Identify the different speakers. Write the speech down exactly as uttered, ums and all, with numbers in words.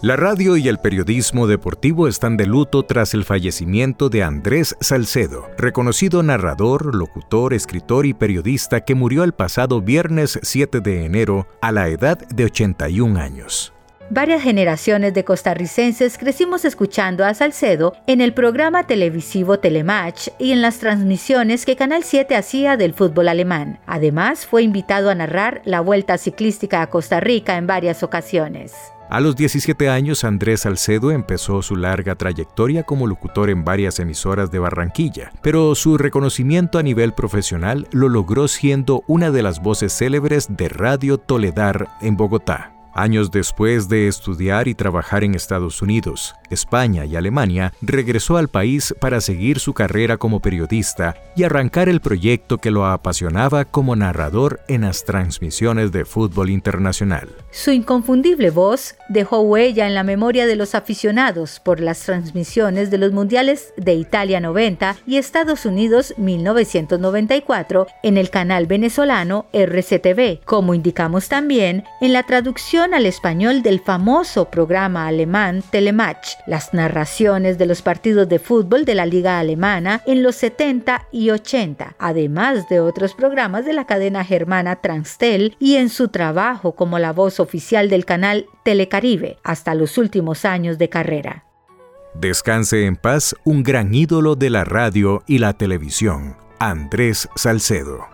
Speaker 1: La radio y el periodismo deportivo están de luto tras el fallecimiento de Andrés Salcedo, reconocido narrador, locutor, escritor y periodista que murió el pasado viernes siete de enero a la edad de ochenta y un años.
Speaker 2: Varias generaciones de costarricenses crecimos escuchando a Salcedo en el programa televisivo Telematch y en las transmisiones que Canal siete hacía del fútbol alemán. Además, fue invitado a narrar la Vuelta Ciclística a Costa Rica en varias ocasiones.
Speaker 1: A los diecisiete años, Andrés Salcedo empezó su larga trayectoria como locutor en varias emisoras de Barranquilla, pero su reconocimiento a nivel profesional lo logró siendo una de las voces célebres de Radio Toledar en Bogotá. Años después de estudiar y trabajar en Estados Unidos, España y Alemania, regresó al país para seguir su carrera como periodista y arrancar el proyecto que lo apasionaba como narrador en las transmisiones de fútbol internacional.
Speaker 2: Su inconfundible voz dejó huella en la memoria de los aficionados por las transmisiones de los mundiales de Italia noventa y Estados Unidos mil novecientos noventa y cuatro en el canal venezolano R C T V, como indicamos también en la traducción al español del famoso programa alemán Telematch, las narraciones de los partidos de fútbol de la Liga Alemana en los setenta y ochenta, además de otros programas de la cadena germana Transtel y en su trabajo como la voz oficial del canal Telecaribe hasta los últimos años de carrera.
Speaker 1: Descanse en paz un gran ídolo de la radio y la televisión, Andrés Salcedo.